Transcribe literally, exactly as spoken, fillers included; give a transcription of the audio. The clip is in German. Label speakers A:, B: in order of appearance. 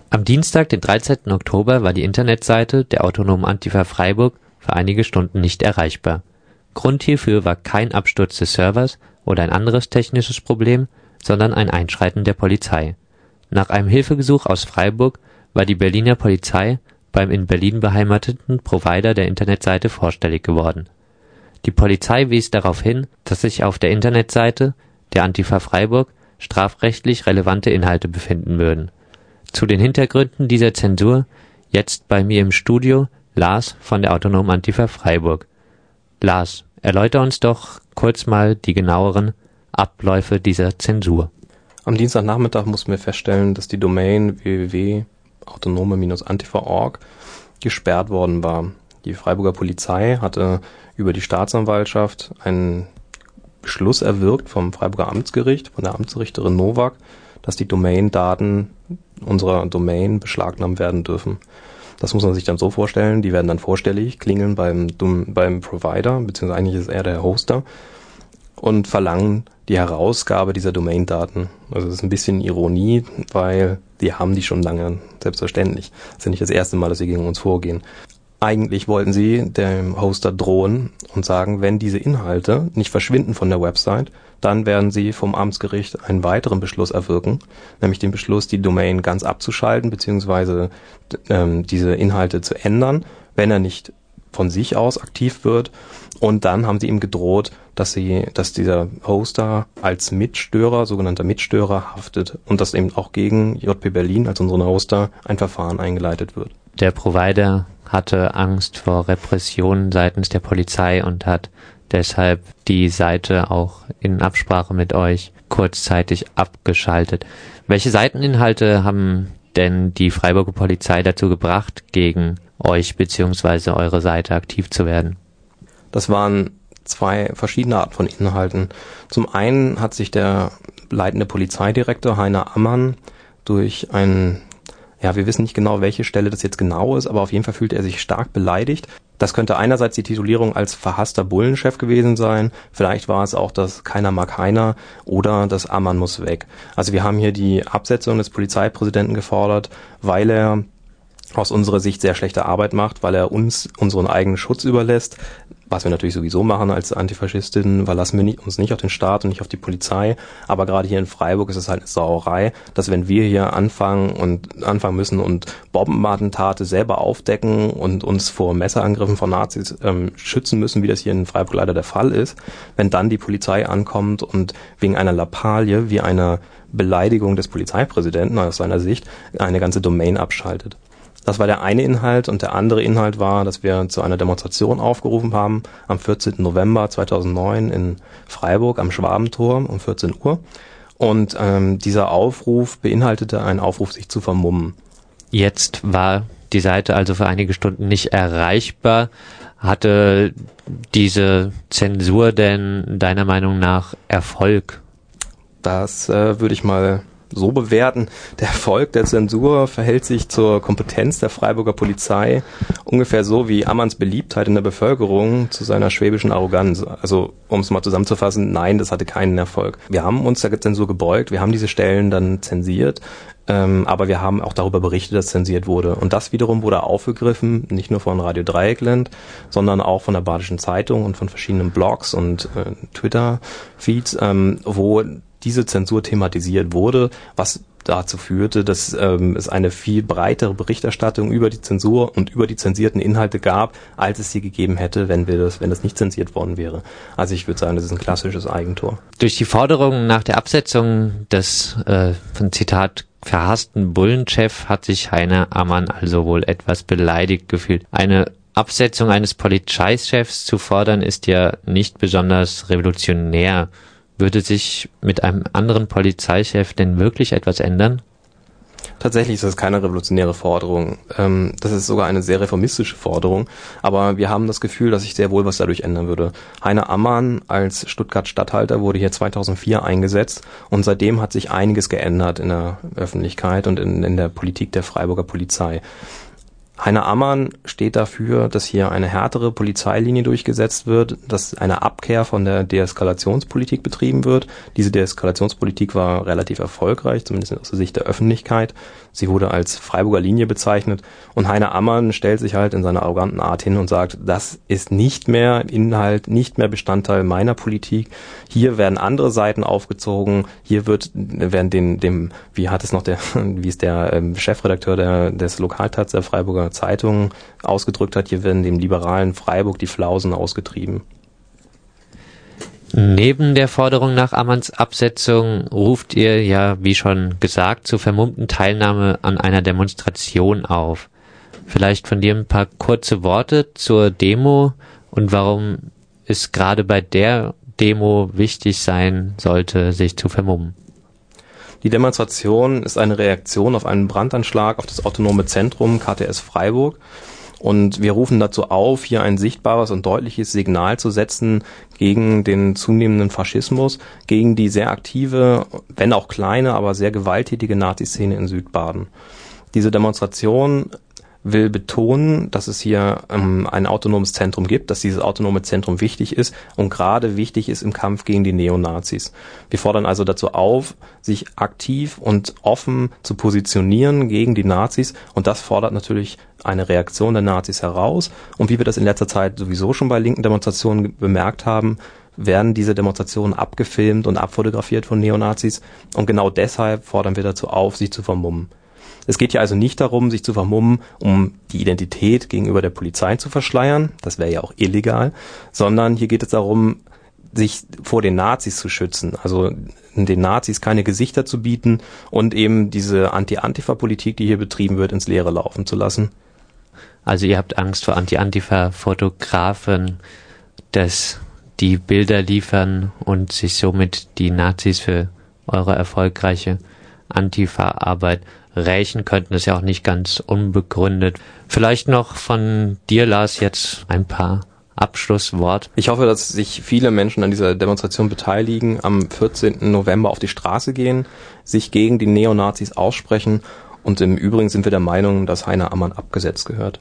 A: Am Dienstag, den dreizehnten Oktober, war die Internetseite der Autonomen Antifa Freiburg für einige Stunden nicht erreichbar. Grund hierfür war kein Absturz des Servers oder ein anderes technisches Problem, sondern ein Einschreiten der Polizei. Nach einem Hilfegesuch aus Freiburg war die Berliner Polizei beim in Berlin beheimateten Provider der Internetseite vorstellig geworden. Die Polizei wies darauf hin, dass sich auf der Internetseite der Antifa Freiburg strafrechtlich relevante Inhalte befinden würden. Zu den Hintergründen dieser Zensur jetzt bei mir im Studio Lars von der Autonomen Antifa Freiburg. Lars, erläuter uns doch kurz mal die genaueren Abläufe dieser Zensur.
B: Am Dienstagnachmittag mussten wir feststellen, dass die Domain w w w punkt autonome Bindestrich antifa punkt org gesperrt worden war. Die Freiburger Polizei hatte über die Staatsanwaltschaft einen Beschluss erwirkt vom Freiburger Amtsgericht, von der Amtsrichterin Nowak, dass die Domain-Daten unserer Domain beschlagnahmt werden dürfen. Das muss man sich dann so vorstellen, die werden dann vorstellig, klingeln beim, beim Provider, beziehungsweise eigentlich ist er der Hoster, und verlangen die Herausgabe dieser Domain-Daten. Also das ist ein bisschen Ironie, weil die haben die schon lange, selbstverständlich. Das ist ja nicht das erste Mal, dass sie gegen uns vorgehen. Eigentlich wollten sie dem Hoster drohen und sagen, wenn diese Inhalte nicht verschwinden von der Website, dann werden sie vom Amtsgericht einen weiteren Beschluss erwirken, nämlich den Beschluss, die Domain ganz abzuschalten, beziehungsweise ähm, diese Inhalte zu ändern, wenn er nicht von sich aus aktiv wird. Und dann haben sie ihm gedroht, dass sie, dass dieser Hoster als Mitstörer, sogenannter Mitstörer, haftet und dass eben auch gegen J P Berlin, als unseren Hoster, ein Verfahren eingeleitet wird.
A: Der Provider hatte Angst vor Repressionen seitens der Polizei und hat deshalb die Seite auch in Absprache mit euch kurzzeitig abgeschaltet. Welche Seiteninhalte haben denn die Freiburger Polizei dazu gebracht, gegen euch bzw. eure Seite aktiv zu werden?
B: Das waren zwei verschiedene Arten von Inhalten. Zum einen hat sich der leitende Polizeidirektor Heiner Ammann durch einen, ja, wir wissen nicht genau, welche Stelle das jetzt genau ist, aber auf jeden Fall fühlte er sich stark beleidigt. Das könnte einerseits die Titulierung als verhasster Bullenchef gewesen sein, vielleicht war es auch das Keiner mag Heiner oder das Ammann muss weg. Also wir haben hier die Absetzung des Polizeipräsidenten gefordert, weil er aus unserer Sicht sehr schlechte Arbeit macht, weil er uns unseren eigenen Schutz überlässt, was wir natürlich sowieso machen als Antifaschistinnen, verlassen wir nicht, uns nicht auf den Staat und nicht auf die Polizei, aber gerade hier in Freiburg ist es halt eine Sauerei, dass wenn wir hier anfangen und anfangen müssen und Bombenattentate selber aufdecken und uns vor Messerangriffen von Nazis ähm, schützen müssen, wie das hier in Freiburg leider der Fall ist, wenn dann die Polizei ankommt und wegen einer Lappalie wie einer Beleidigung des Polizeipräsidenten aus seiner Sicht eine ganze Domain abschaltet. Das war der eine Inhalt und der andere Inhalt war, dass wir zu einer Demonstration aufgerufen haben am vierzehnten November zweitausendneun in Freiburg am Schwabentor um vierzehn Uhr und ähm, dieser Aufruf beinhaltete einen Aufruf, sich zu vermummen.
A: Jetzt war die Seite also für einige Stunden nicht erreichbar. Hatte diese Zensur denn deiner Meinung nach Erfolg?
B: Das äh, würde ich mal so bewerten. Der Erfolg der Zensur verhält sich zur Kompetenz der Freiburger Polizei ungefähr so wie Ammanns Beliebtheit in der Bevölkerung zu seiner schwäbischen Arroganz. Also, um es mal zusammenzufassen, nein, das hatte keinen Erfolg. Wir haben uns der Zensur gebeugt, wir haben diese Stellen dann zensiert, ähm, aber wir haben auch darüber berichtet, dass zensiert wurde. Und das wiederum wurde aufgegriffen, nicht nur von Radio Dreieckland, sondern auch von der Badischen Zeitung und von verschiedenen Blogs und äh, Twitter-Feeds, ähm, wo diese Zensur thematisiert wurde, was dazu führte, dass ähm, es eine viel breitere Berichterstattung über die Zensur und über die zensierten Inhalte gab, als es sie gegeben hätte, wenn wir das, wenn das nicht zensiert worden wäre. Also ich würde sagen, das ist ein klassisches Eigentor.
A: Durch die Forderung nach der Absetzung des, äh, von Zitat, verhassten Bullenchef hat sich Heiner Ammann also wohl etwas beleidigt gefühlt. Eine Absetzung eines Polizeichefs zu fordern, ist ja nicht besonders revolutionär. Würde sich mit einem anderen Polizeichef denn wirklich etwas ändern?
B: Tatsächlich ist das keine revolutionäre Forderung. Ähm, das ist sogar eine sehr reformistische Forderung. Aber wir haben das Gefühl, dass sich sehr wohl was dadurch ändern würde. Heiner Ammann als Stuttgart-Statthalter wurde hier zweitausendvier eingesetzt und seitdem hat sich einiges geändert in der Öffentlichkeit und in, in der Politik der Freiburger Polizei. Heiner Ammann steht dafür, dass hier eine härtere Polizeilinie durchgesetzt wird, dass eine Abkehr von der Deeskalationspolitik betrieben wird. Diese Deeskalationspolitik war relativ erfolgreich, zumindest aus der Sicht der Öffentlichkeit. Sie wurde als Freiburger Linie bezeichnet und Heiner Ammann stellt sich halt in seiner arroganten Art hin und sagt, das ist nicht mehr Inhalt, nicht mehr Bestandteil meiner Politik. Hier werden andere Seiten aufgezogen, hier wird, werden den, dem, wie hat es noch der, wie es der ähm, Chefredakteur der, des Lokaltats der Freiburger Zeitung ausgedrückt hat, hier werden dem liberalen Freiburg die Flausen ausgetrieben.
A: Neben der Forderung nach Ammanns Absetzung ruft ihr ja, wie schon gesagt, zur vermummten Teilnahme an einer Demonstration auf. Vielleicht von dir ein paar kurze Worte zur Demo und warum es gerade bei der Demo wichtig sein sollte, sich zu vermummen.
B: Die Demonstration ist eine Reaktion auf einen Brandanschlag auf das Autonome Zentrum K T S Freiburg. Und wir rufen dazu auf, hier ein sichtbares und deutliches Signal zu setzen gegen den zunehmenden Faschismus, gegen die sehr aktive, wenn auch kleine, aber sehr gewalttätige Nazi-Szene in Südbaden. Diese Demonstration will betonen, dass es hier ähm, ein autonomes Zentrum gibt, dass dieses autonome Zentrum wichtig ist und gerade wichtig ist im Kampf gegen die Neonazis. Wir fordern also dazu auf, sich aktiv und offen zu positionieren gegen die Nazis und das fordert natürlich eine Reaktion der Nazis heraus. Und wie wir das in letzter Zeit sowieso schon bei linken Demonstrationen bemerkt haben, werden diese Demonstrationen abgefilmt und abfotografiert von Neonazis und genau deshalb fordern wir dazu auf, sich zu vermummen. Es geht hier also nicht darum, sich zu vermummen, um die Identität gegenüber der Polizei zu verschleiern, das wäre ja auch illegal, sondern hier geht es darum, sich vor den Nazis zu schützen, also den Nazis keine Gesichter zu bieten und eben diese Anti-Antifa-Politik, die hier betrieben wird, ins Leere laufen zu lassen.
A: Also ihr habt Angst vor Anti-Antifa-Fotografen, dass die Bilder liefern und sich somit die Nazis für eure erfolgreiche Antifa-Arbeit rächen könnten, ist ja auch nicht ganz unbegründet. Vielleicht noch von dir, Lars, jetzt ein paar Abschlusswort.
B: Ich hoffe, dass sich viele Menschen an dieser Demonstration beteiligen, am vierzehnten November auf die Straße gehen, sich gegen die Neonazis aussprechen und im Übrigen sind wir der Meinung, dass Heiner Ammann abgesetzt gehört.